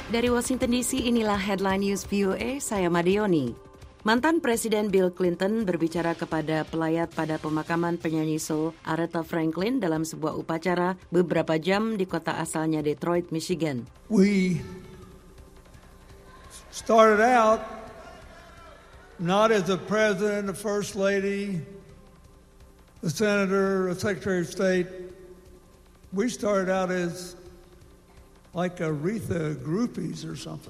Dari Washington DC, inilah Headline News VOA, saya Madioni. Mantan Presiden Bill Clinton berbicara kepada pelayat pada pemakaman penyanyi soul Aretha Franklin dalam sebuah upacara beberapa jam di kota asalnya Detroit, Michigan. We started out not as a president, a first lady, a senator, a secretary of state. We started out as like Aretha groupies or something.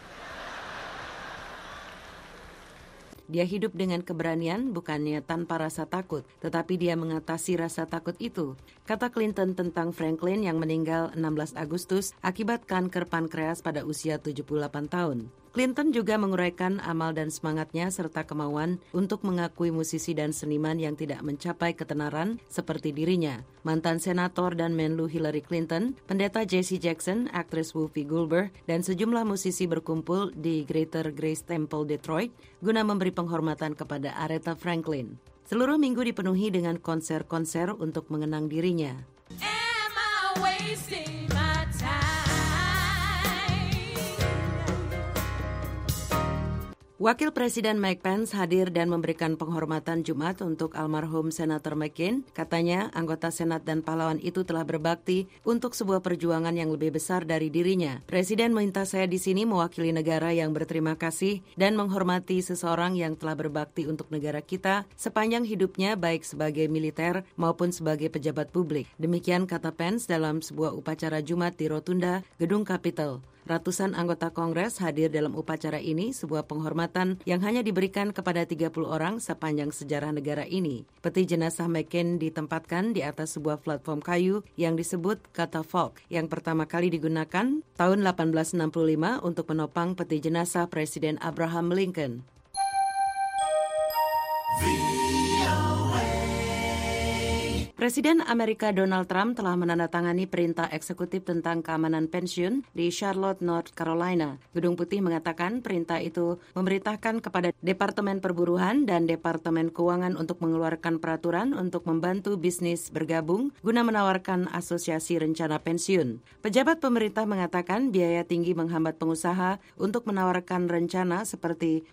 Dia hidup dengan keberanian, bukannya tanpa rasa takut, tetapi dia mengatasi rasa takut itu. Kata Clinton tentang Franklin yang meninggal 16 Agustus akibat kanker pankreas pada usia 78 tahun. Clinton juga menguraikan amal dan semangatnya serta kemauan untuk mengakui musisi dan seniman yang tidak mencapai ketenaran seperti dirinya. Mantan senator dan menlu Hillary Clinton, pendeta Jesse Jackson, aktris Whoopi Goldberg, dan sejumlah musisi berkumpul di Greater Grace Temple, Detroit, guna memberi penghormatan kepada Aretha Franklin. Seluruh minggu dipenuhi dengan konser-konser untuk mengenang dirinya. Am I wasting my time? Wakil Presiden Mike Pence hadir dan memberikan penghormatan Jumat untuk almarhum Senator McCain. Katanya, anggota Senat dan pahlawan itu telah berbakti untuk sebuah perjuangan yang lebih besar dari dirinya. Presiden meminta saya di sini mewakili negara yang berterima kasih dan menghormati seseorang yang telah berbakti untuk negara kita sepanjang hidupnya baik sebagai militer maupun sebagai pejabat publik. Demikian kata Pence dalam sebuah upacara Jumat di Rotunda, Gedung Capitol. Ratusan anggota Kongres hadir dalam upacara ini, sebuah penghormatan yang hanya diberikan kepada 30 orang sepanjang sejarah negara ini. Peti jenazah McCain ditempatkan di atas sebuah platform kayu yang disebut catafalque, yang pertama kali digunakan tahun 1865 untuk menopang peti jenazah Presiden Abraham Lincoln. Presiden Amerika Donald Trump telah menandatangani perintah eksekutif tentang keamanan pensiun di Charlotte, North Carolina. Gedung Putih mengatakan perintah itu memerintahkan kepada Departemen Perburuhan dan Departemen Keuangan untuk mengeluarkan peraturan untuk membantu bisnis bergabung guna menawarkan asosiasi rencana pensiun. Pejabat pemerintah mengatakan biaya tinggi menghambat pengusaha untuk menawarkan rencana seperti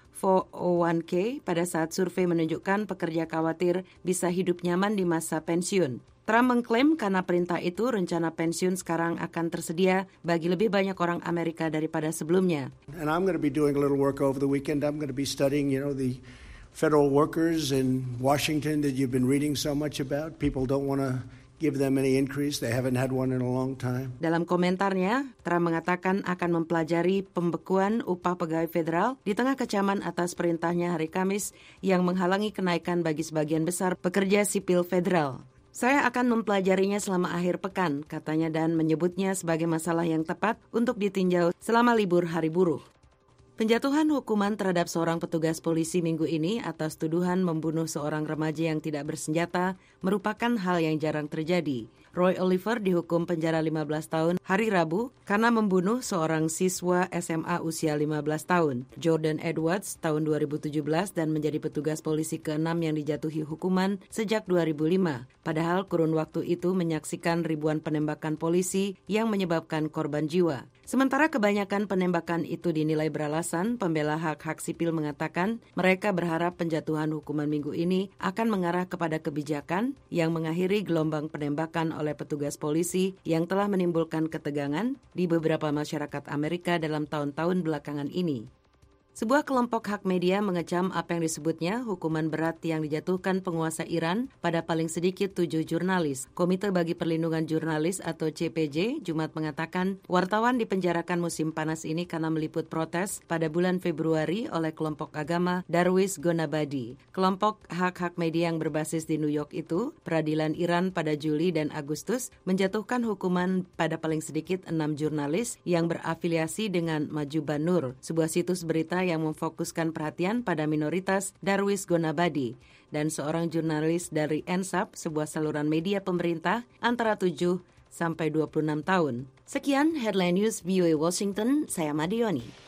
401k pada saat survei menunjukkan pekerja khawatir bisa hidup nyaman di masa pensiun. Trump mengklaim karena perintah itu, rencana pensiun sekarang akan tersedia bagi lebih banyak orang Amerika daripada sebelumnya. And I'm going to be doing a little work over the weekend. I'm going to be studying, the federal workers in Washington that you've been reading so much about. People don't want to give them any increase. They haven't had one in a long time. Dalam komentarnya, Trump mengatakan akan mempelajari pembekuan upah pegawai federal di tengah kecaman atas perintahnya hari Kamis yang menghalangi kenaikan bagi sebagian besar pekerja sipil federal. Saya akan mempelajarinya selama akhir pekan, katanya, dan menyebutnya sebagai masalah yang tepat untuk ditinjau selama libur hari buruh. Penjatuhan hukuman terhadap seorang petugas polisi minggu ini atas tuduhan membunuh seorang remaja yang tidak bersenjata merupakan hal yang jarang terjadi. Roy Oliver dihukum penjara 15 tahun hari Rabu karena membunuh seorang siswa SMA usia 15 tahun. Jordan Edwards tahun 2017 dan menjadi petugas polisi ke-6 yang dijatuhi hukuman sejak 2005. Padahal kurun waktu itu menyaksikan ribuan penembakan polisi yang menyebabkan korban jiwa. Sementara kebanyakan penembakan itu dinilai beralasan, pembela hak-hak sipil mengatakan mereka berharap penjatuhan hukuman minggu ini akan mengarah kepada kebijakan yang mengakhiri gelombang penembakan oleh petugas polisi yang telah menimbulkan ketegangan di beberapa masyarakat Amerika dalam tahun-tahun belakangan ini. Sebuah kelompok hak media mengecam apa yang disebutnya hukuman berat yang dijatuhkan penguasa Iran pada paling sedikit 7 jurnalis. Komite bagi Perlindungan Jurnalis atau CPJ Jumat mengatakan wartawan dipenjarakan musim panas ini karena meliput protes pada bulan Februari oleh kelompok agama Darwish Gonabadi. Kelompok hak-hak media yang berbasis di New York itu, peradilan Iran pada Juli dan Agustus menjatuhkan hukuman pada paling sedikit 6 jurnalis yang berafiliasi dengan Majuban Nur, sebuah situs berita yang memfokuskan perhatian pada minoritas Darwish Gonabadi, dan seorang jurnalis dari NSAP, sebuah saluran media pemerintah, antara 7 sampai 26 tahun. Sekian Headline News VOA Washington, saya Madioni.